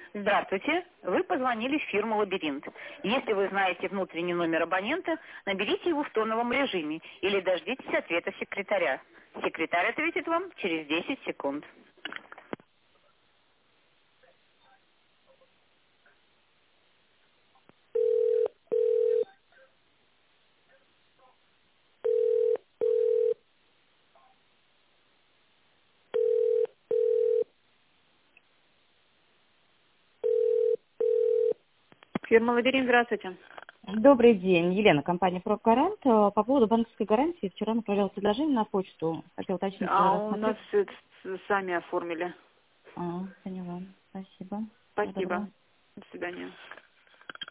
Здравствуйте. Вы позвонили в фирму «Лабиринт». Если вы знаете внутренний номер абонента, наберите его в тоновом режиме или дождитесь ответа секретаря. Секретарь ответит вам через 10 секунд. Фирма «Лабиринт», здравствуйте. Добрый день, Елена, компания «Прогарант». По поводу банковской гарантии вчера направляла предложение на почту. Хотела уточнить, А у нас рассмотреть. все это сами оформили. Поняла. Спасибо. Всего Спасибо. доброго. До свидания.